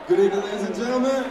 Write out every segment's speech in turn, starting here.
Good evening, ladies and gentlemen.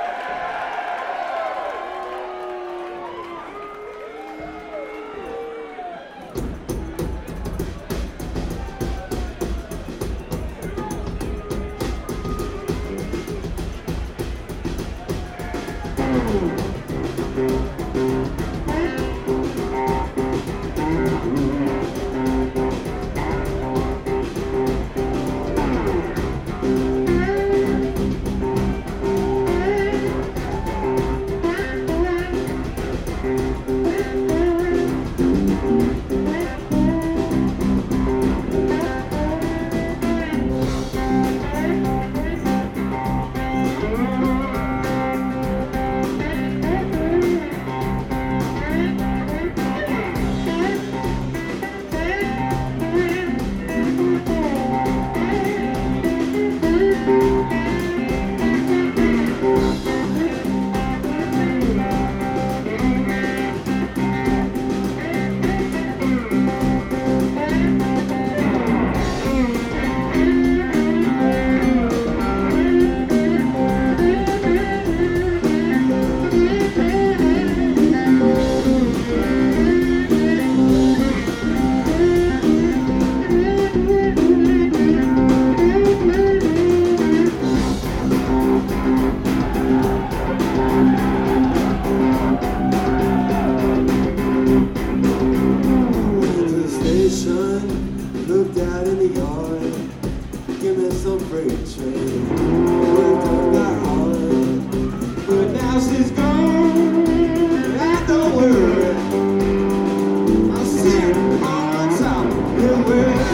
Looked out in the yard, give me some freight train. Worked up got hard, but now she's gone. I don't worry, I'm sitting on top of the world.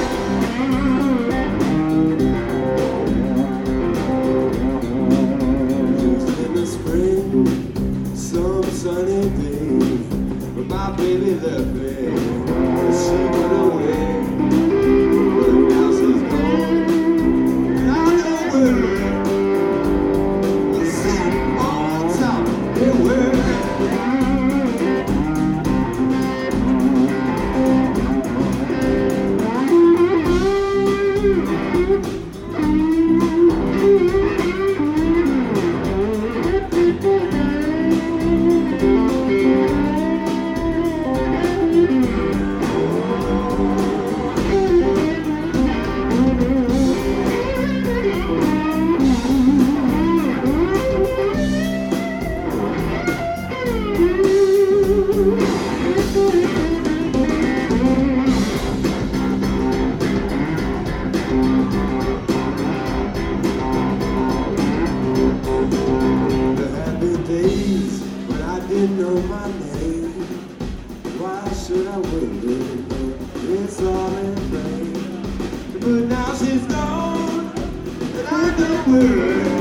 Just in the spring, some sunny day, but my baby left me. She went away. Know my name. Why should I wait? It's all in vain. But now she's gone, and I don't worry.